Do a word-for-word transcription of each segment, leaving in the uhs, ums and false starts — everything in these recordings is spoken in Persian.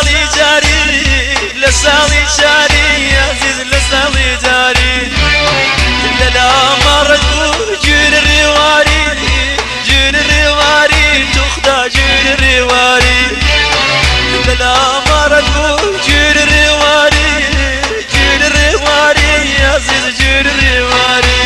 لساڵی جاری لە ساڵی جاری عزیز لە ساڵی جاری لەلا ماڕەت بوو گوێرە ڕێواری گوێرە ڕێواری توخدا گوێرە ڕێواری لەلا ماڕەت بوو گوێرە ڕێواری گوێرە ڕێواری عزیز گوێرە ڕێواری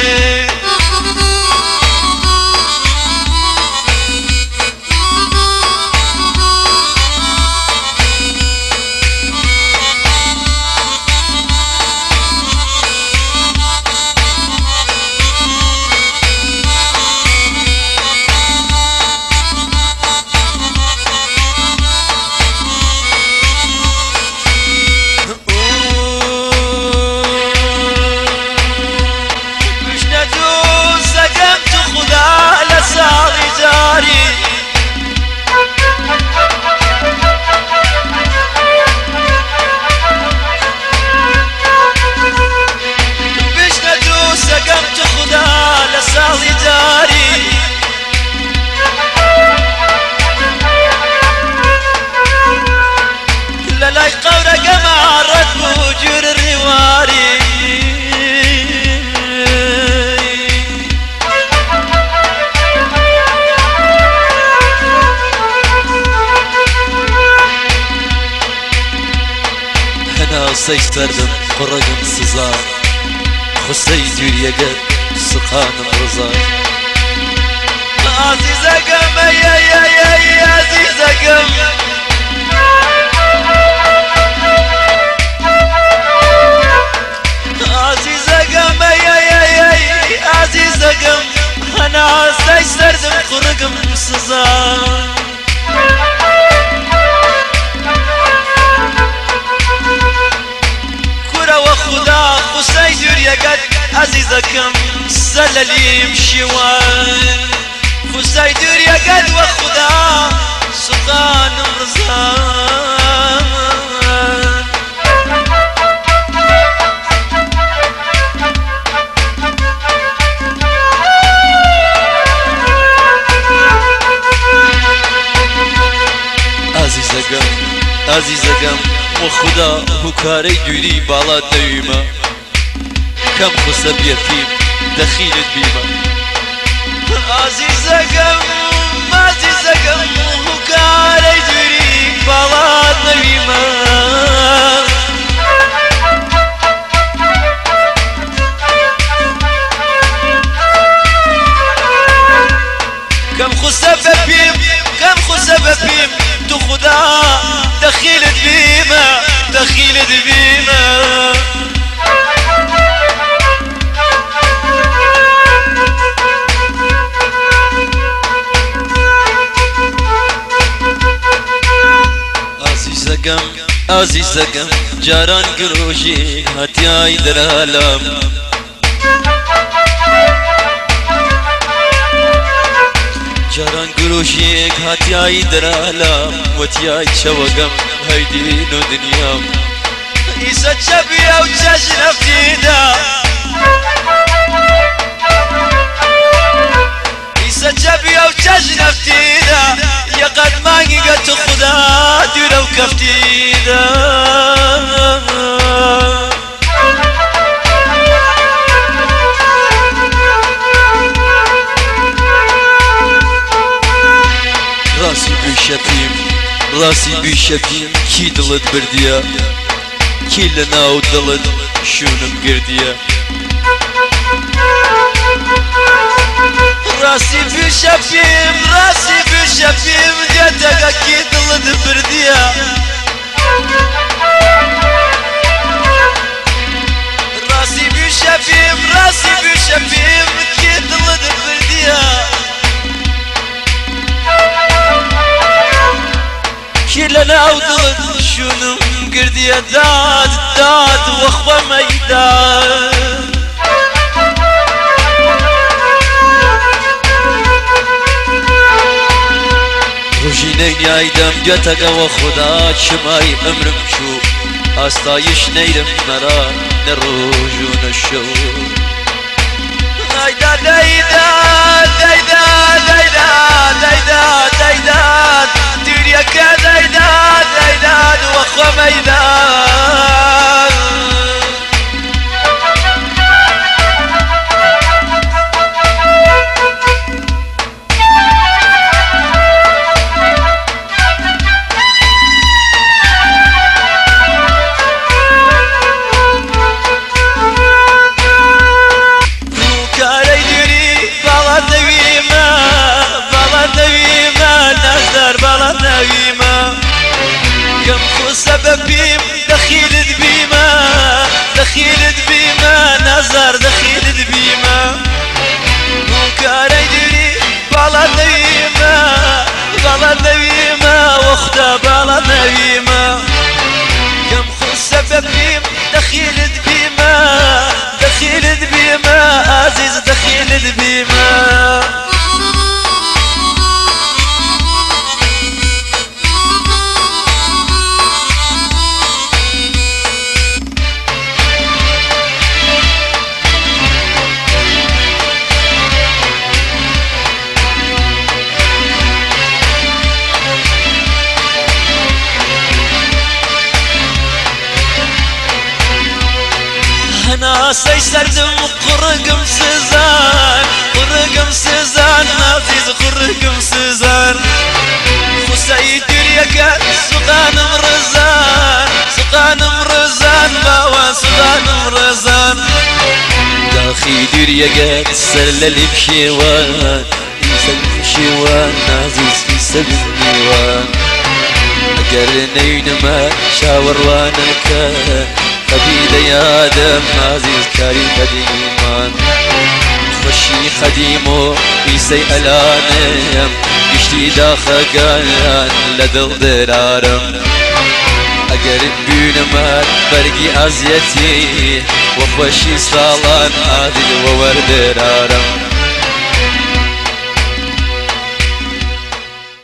سەیسەردم قڕەگم سزار خوسەی دووریەگەر سقانم ڕزار عزیزەکەم عزیزەکەم عزیزەکەم عزیزەکەم هەنا سەیسەردم قڕەگم سزار وخدا خسای دوریەکەت عزیزەکەم سەلەلیم شیوان خسای دوریەکەت وەخدا سوقانم ڕزان عزیزەکەم عزیزەکەم وخدا هوکارەی دووری باڵات دەویمە کەم خسە بێتیم دەخیلت بیمە عزیزەکەم عزیزەکەم هوکارەی دووری باڵات دەویمە کەم خسە بەپیم کەم خسە بەپیم تو خدا دخيلت بيما دخيلت بيما عزيزكم عزيزكم جاران قروشي هاتياي درالم جاران گروشیک هاتیای درالم وتیای چوگم هیدین و دنیام ایسا چبیا و چش نفتیدا ایسا چبیا و چش نفتیدا یقد مانگی گت خدا دیرو کفتیدا راسي بشبيم راسي بشبيم كي دلت برديا كي لنا ودلت شونم قرديا راسي بشبيم راسي بشبيم ديتك كي دلت برديا راسي بشبيم راسي بشبيم كي دلت برديا كلنا ودلت شنو قردي داد داد واخوة ميدان روجينين يا ايدم جاتك وخدا شماي امرم شو استايش نيرم مرا نروج ونشو دايدا دايدا دايدا دايدا دايدا دايدا دريك دايداد دايداد وخو ميدان سبب بيم دخيل دبيما دخيل دبيما نظر دخيل دبيما وكان يدري بالا نبيما بالا نبيما واختا بالا نبيما كم خو سبب بيم دخيل دبيما دخيل دبيما عزيز دخيل دبيما أنا سيسردم قرقم سزان قرقم سزان عزيز قرقم سزان خسي دريك سقان مرزان سقان مرزان باوا سقان مرزان داخي دريك سلل بشيوان يسلم بشيوان عزيز يسلم بشيوان أقر نينما شاور وانك قبيلة يا آدم عزيز كاري قديمان خشي خديمو بيسي ألانم يشتي داخل قالان لدل درارم أقرب بينمات برقي أزيتي وخوشي صالان عادل وورد درارم